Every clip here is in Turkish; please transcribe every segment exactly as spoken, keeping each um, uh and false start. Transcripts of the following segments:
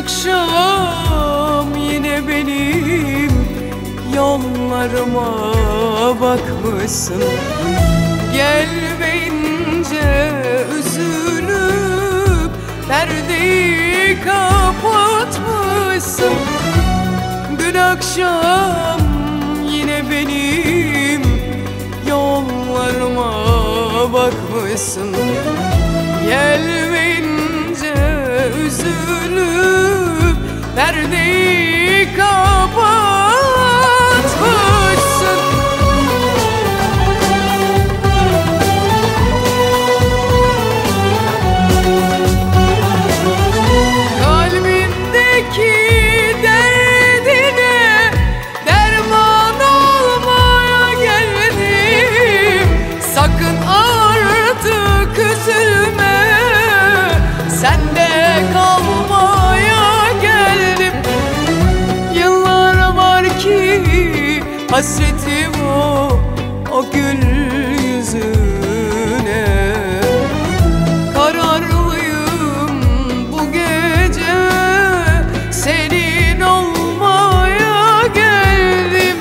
akşam yine benim yollarıma bakmışsın. Gelmeyince üzülüp perdeyi kapatmışsın. Dün akşam yine benim yollarıma bakmışsın. Gelmeyince üzülüp perdeyi kapatmışsın. Kalbimdeki derdine derman olmaya geldim. Sakın artık üzülme, sende kalmaya geldim. Yıllar var ki hasretim o, o gül yüzüne. Kararlıyım bu gece senin olmaya geldim.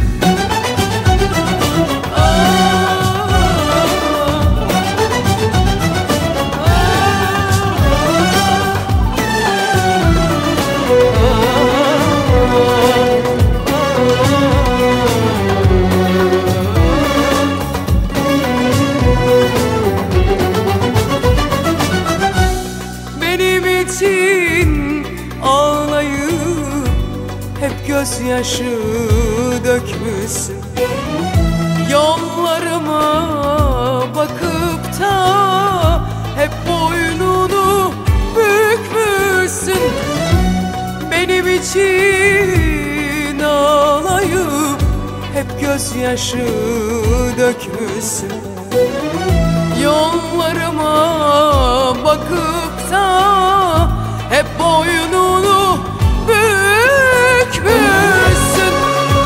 Benim için ağlayıp hep gözyaşı dökmüşsün. Yollarıma bakıp da hep boynunu bükmüşsün. Benim için ağlayıp hep gözyaşı dökmüşsün. Yollarıma bakıp da hep boynunu bükmüşsün.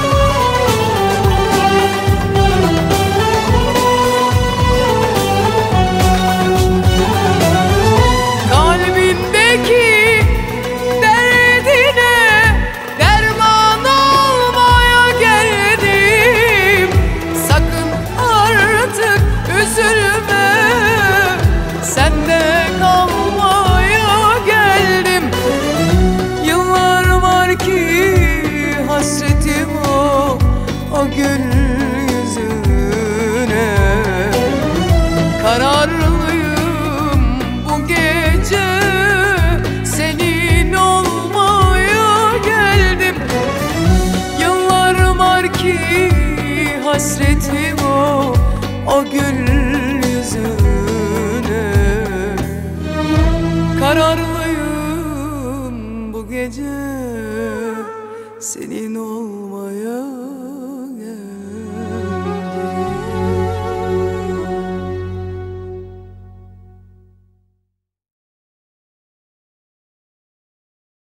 Kalbimdeki derdine derman olmaya geldim. Sakın artık üzülme, sende kalmaya geldim. Yıllar var ki hasretim o, o gül yüzüne. Kararlıyım bu gece senin olmaya geldim. Yıllar var ki hasretim o, o gül yüzüne. Kararlıyım bu gece senin ol.